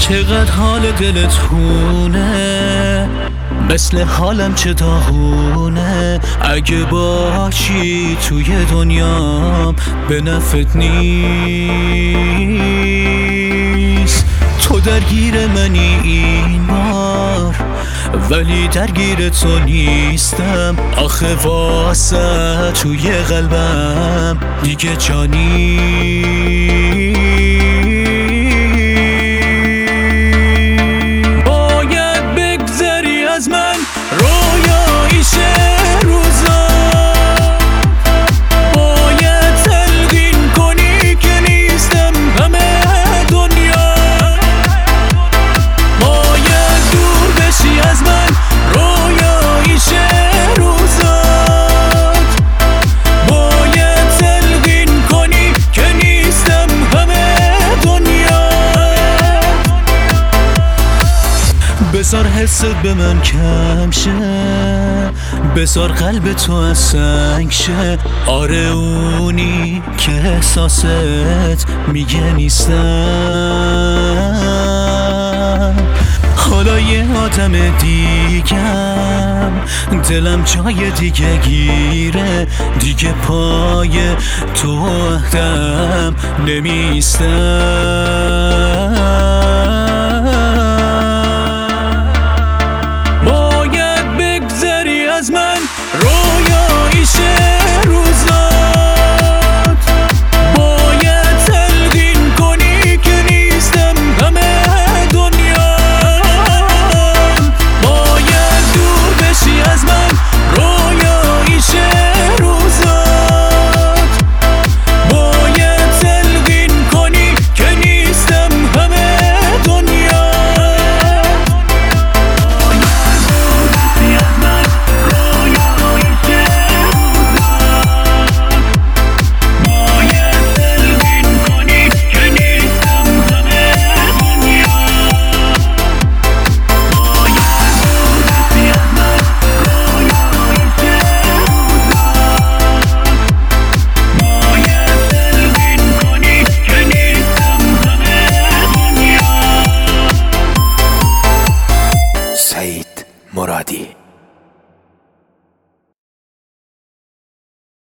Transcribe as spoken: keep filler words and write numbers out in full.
چقدر حال دلت خونه، مثل حالم چه داغونه. اگه باشی توی دنیام به نفعت نیست. تو درگیر منی این بار، ولی درگیر تو نیستم. آخه واسه توی قلبم دیگه جانی. باید بگذری از من رویاییشه روزا، باید تلقین کنی که نیستم همه دنیا. باید دور بشی از من رویاییشه روزات، باید تلقین کنی که نیستم همه دنیا. بذار حست به من کم شه، بذار قلب تو از سنگ شه. آره اونی که احساست میگه نیستم. حالا یه آدم دیگم، دلم جای دیگه گیره. دیگه پای تو وحدم نمیستم.